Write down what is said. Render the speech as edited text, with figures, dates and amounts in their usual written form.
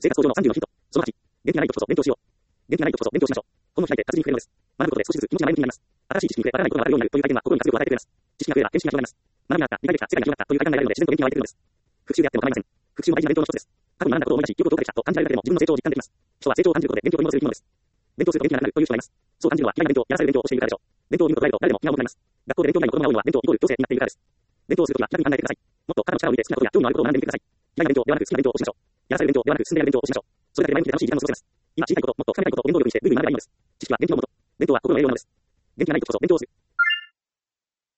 生活向上の30のヒント。その8、元気がない時こそ勉強しよう。元気がない時こそ勉強しましょう。本を開いて活字に触れるのです。学ぶことで少しずつ気持ちが前向きになります。新しい知識に触れ、わからないことがわかるようになるという体験が心に活力を与えてくれます。知識が増えば見識が広がります。学びがあった、理解できた、世界が広がったという体感が得られるので自然と元気が湧いてくるのです。復習であっても構いません。復習も大事な勉強の一つです。過去に学んだことを思い出し、よくことを理解したと感じられるだけでも自分の成長を実感できます。人は成長を感じることで勉強を取り戻せる生き物です。勉強すると元気がなくなるという人がいます。そう感じるのは嫌いな勉強、やらされる勉強をしているからでしょう。勉強を見ることがあると誰でも気が重くなります。学校で勉強以外の子供が多いのは勉強イコール強制になっているからです。勉強をするときは気楽に考えてください。もっと肩の力を入れて好きなことや興味のあることを学んでみてください。嫌いな勉強ではなく好きな勉強をしましょう。やらされる勉強ではなく進んでやる勉強をしましょう。それだけで前向きで楽しい時間を過ごせます。今知りたいこと、もっと深めたいことを原動力にしてぐいぐい学べばいいのです。知識は元気のもと。勉強は心の栄養なのです。元気がない時こそ勉強をする。